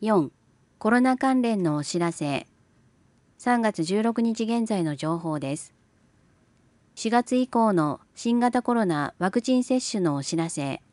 4、コロナ関連のお知らせ。3月16日現在の情報です。4月以降の新型コロナワクチン接種のお知らせ。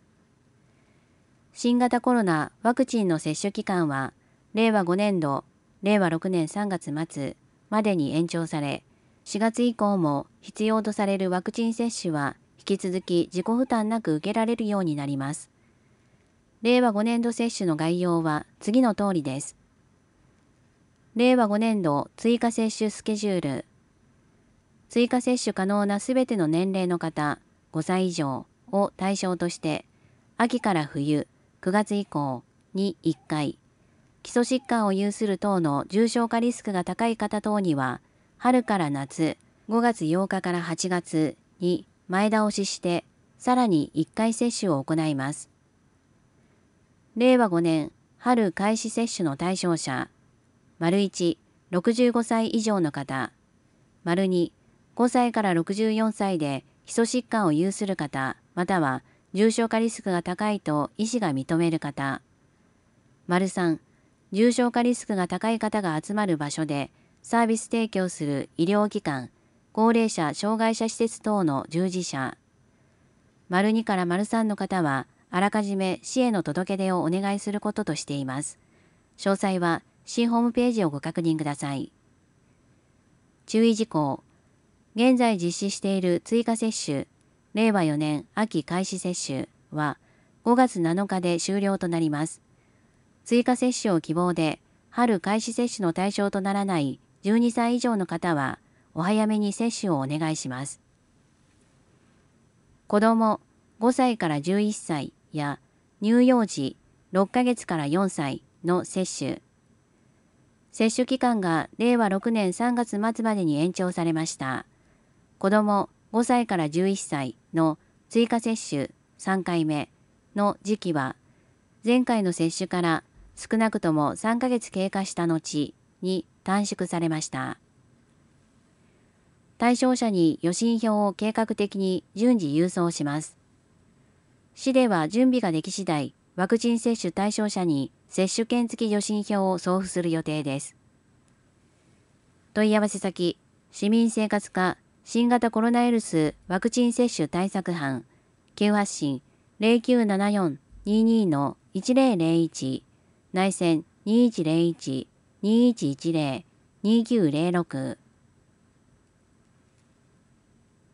新型コロナワクチンの接種期間は、令和5年度、令和6年3月末までに延長され、4月以降も必要とされるワクチン接種は引き続き自己負担なく受けられるようになります。令和5年度接種の概要は次の通りです。令和5年度追加接種スケジュール。追加接種可能なすべての年齢の方、5歳以上を対象として、秋から冬、9月以降に1回、基礎疾患を有する等の重症化リスクが高い方等には、春から夏、5月8日から8月に前倒しして、さらに1回接種を行います。令和5年春開始接種の対象者、1、65歳以上の方、2、5歳から64歳で基礎疾患を有する方、または重症化リスクが高いと医師が認める方、3、重症化リスクが高い方が集まる場所でサービス提供する医療機関、高齢者・障害者施設等の従事者、2から3の方は、あらかじめ市への届け出をお願いすることとしています。詳細は市ホームページをご確認ください。注意事項。現在実施している追加接種、令和4年秋開始接種は5月7日で終了となります。追加接種を希望で、春開始接種の対象とならない12歳以上の方は、お早めに接種をお願いします。子ども5歳から11歳や乳幼児6ヶ月から4歳の接種。接種期間が令和6年3月末までに延長されました。子ども5歳から11歳の追加接種3回目の時期は、前回の接種から少なくとも3ヶ月経過した後に短縮されました。対象者に予診票を計画的に順次郵送します。市では準備ができ次第、ワクチン接種対象者に接種券付き予診票を送付する予定です。問い合わせ先、市民生活課新型コロナウイルスワクチン接種対策班、急発進 0974-22-1001、内線2101-2110-2906